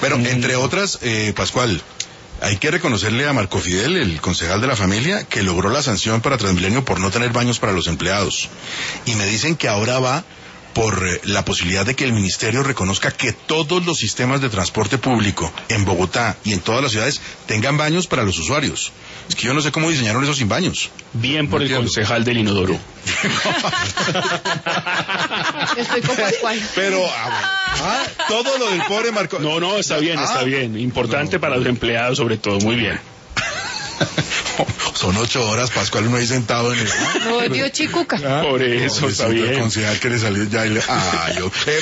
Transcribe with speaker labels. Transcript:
Speaker 1: Pero, entre otras, Pascual, hay que reconocerle a Marco Fidel, el concejal de la familia, que logró la sanción para Transmilenio por no tener baños para los empleados. Y me dicen que ahora va por la posibilidad de que el ministerio reconozca que todos los sistemas de transporte público en Bogotá y en todas las ciudades tengan baños para los usuarios. Es que yo no sé cómo diseñaron eso sin baños.
Speaker 2: Bien por el concejal del inodoro.
Speaker 3: Estoy con Pascual.
Speaker 1: Pero, todo lo del pobre Marco...
Speaker 2: No, está bien. Importante para los empleados sobre todo, muy bien.
Speaker 1: Son 8 horas, Pascual, uno ahí sentado en el...
Speaker 3: No, dio chicuca.
Speaker 2: Por eso, está bien.
Speaker 1: Concejal que le salió ya y le...